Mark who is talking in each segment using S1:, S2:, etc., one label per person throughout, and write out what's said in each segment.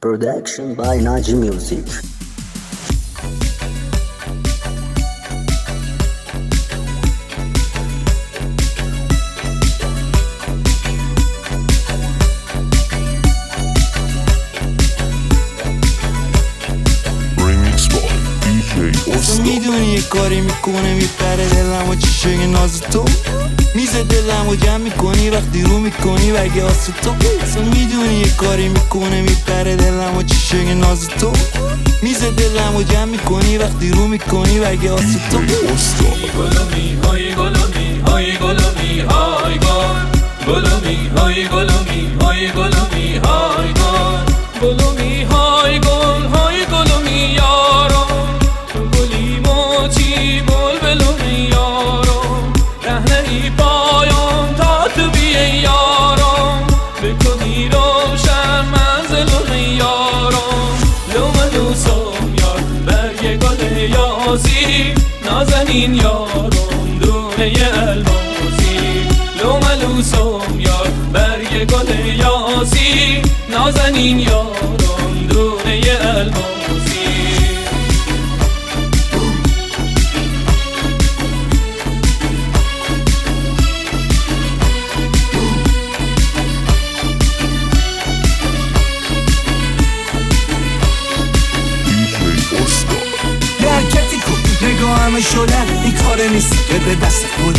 S1: Production by Naji Music.
S2: تو میدونی یه کاری میکنه میپره دلم و چیشه ناز تو میزه دلم و جمع میکنی وقتی رو میکنی وگه آس تو. تو میدونی یه کاری میکنه میپره دلم و چیشه ناز تو میزه دلم و جمع میکنی وقتی رو میکنی وگه آس تو.
S3: گلومی های گلومی های گلومی های گل گلومی های گلومی های گلومی های گل گلومی های گل های گلومی یارو گلی موچی بول بلومی یارو رهنهی پایان تا تو بیه یارو بکنی روشن منزلومی یارو لومدوسم یار برگ گل یازی نازنین یارم دونه الماسی لوملوسم یار برگ گل یازی نازنین یارم دونه الماسی.
S2: حرکتی کن نگاه همه شدن این کار نیست بده دست خود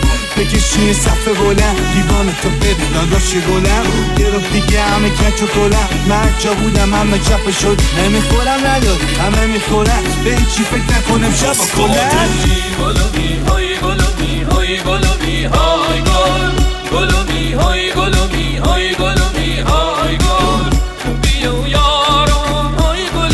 S2: بکشی صفحه بلند دیوان تو بده داداش گلم یه رو دیگه همه کچ و کلم من جا بودم همه چپه شد نمیخورم نداری همه میخورم به هیچی فکر نکنم شب و کلم
S3: گلومی های گلومی های گلومی های گل گلومی های گلومی های گلومی های گل بیو یارم های گل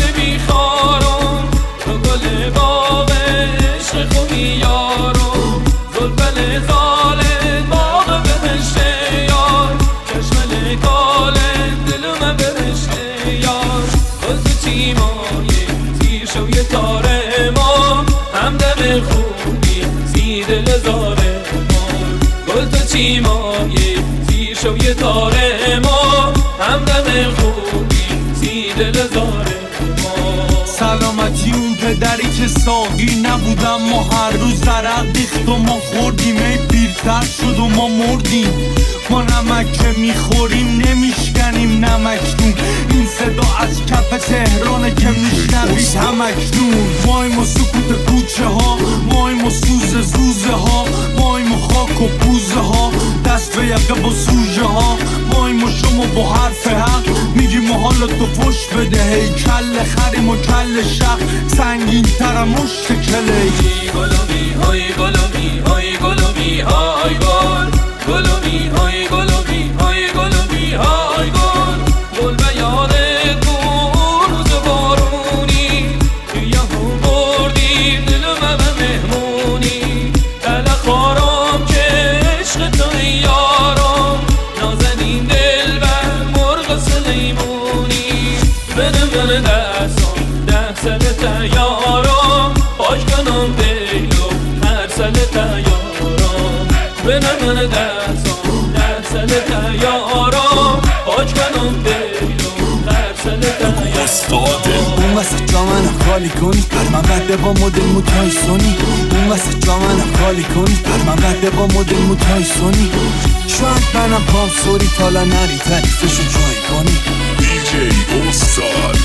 S3: بیخارم تو گل باغ عشق خوبی یارم زلفل خاله باغ بهشت یار چشمل کاله دلم برشته یار گل تو چیمایه زیر شوی تاره ما همدم خوبی زیر دل زاره ما گل تو چیمایه زیر شوی تاره ما همدم خوبی زیر دل زاره ما.
S2: سلامتی اون پدری که ساقی نبودم ما هر روز درق دیخت و ما خوردیم ای پیرتر شد و ما مردیم ما نمک که میخوریم نمیشکنیم نمکنون این صدا از کف تهرانه که میشنوید همکنون مایم و سکوت کوچه ها مایم و سوز زوزه ها مایم و خاک و پوزه ها دست به یقه با سوژه ها مایم و شما با حرف حق میگیم و حالا تو فش بده هی کل خریم و کل شق سنگین ترم مشت کلی
S3: گلومی های گلومی های گلومی های گل گلومی های گلومی های گلومی های گل گل بیان کن روز بارونی بیا هم بردی دلم به مهمونی دل خارم که عشق تو یارم نازنین دل بر مرغ سلیمونی بده دستم ده سل تیارم پاش کنم دیلو هر سل تیارم بده دستم ده سل تیارم پاش کنم دیلو هر سل تیارم.
S2: اون وسط جا منو خالی کنی پر من بده با مدل موتای سونی اون وسط جا منو خالی کنی پر من بده با مدل موتای سونی شاید منم پام سوری تالا نری تعریفشو جای کنی
S4: DJ All-Star.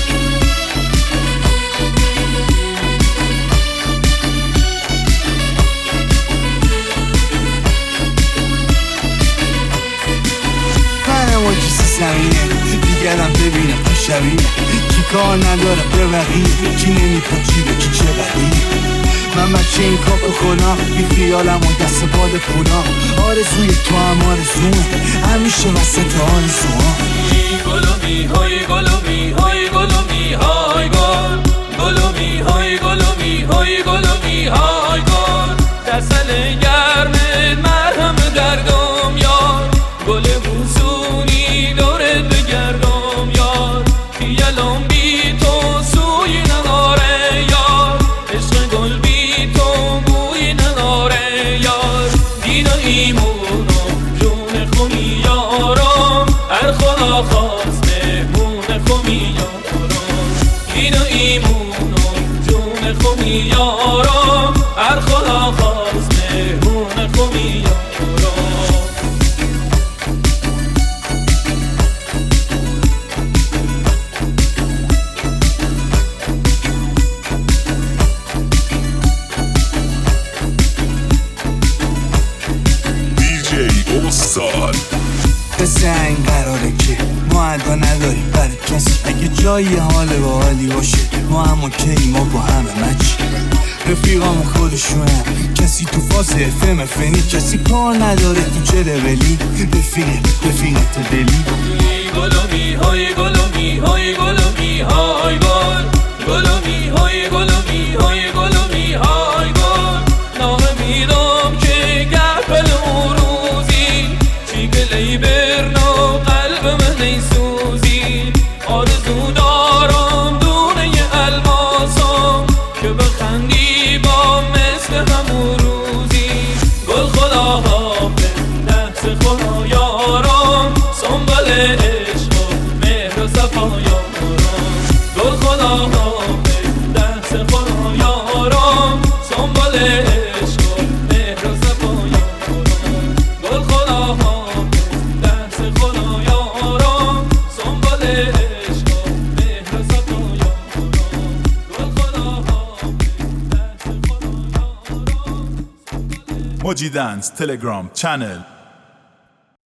S2: منم و کسی زمینه دیگرم ببینم تو شبیه کی کار نداره به بقیه کی نمیپاچی به کی چه بدیه من بچه این کاکو خلا بی خیالم و دست باد پولا آرزوی تو هم آرزومه همیشه وسط آرزوها
S3: گلومی های گلومی های گلومی های گل گلومی های گلومی های گلومی های گل دستل گرم مرهم دردم یار گل بوسونی دورت بگردم یار خیالم بی تو سوی نداره یار عشق گل بی تو بوی نداره یار دین و ایمونم جون خونی یارم هر خدا
S2: نگاه نداریم برای کسی. اگه جایی حال با حالی باشه ما هم اوکی، ما با همه مچ. رفیقامون خودشونه، کسی تو فاز FM فنی، کسی کار نداره تو چه لولی. رفیقت دلی
S3: گلومی های گلومی های گلومی های گل، گلومی های گلومی های گلومی های گل. ناامیدم که گپل اون روزی چی گلی برنا قلب من نیسوزی. آرزو دارم دونه الماسم که بخندی با مثل همون روزی. گل خدا حافظ دست خدا یارم، سنبال عشق و مهر و صفا یارم. گل خدا حافظ دست خدا یارم، سنبال عشق و مهر و صفا یارم. گل خدا حافظ دست خدا یارم، سنبال عشق و مهر و صفا یارم. گل خدا حافظ دست خدا یارم.
S4: Moji Dance Telegram channel.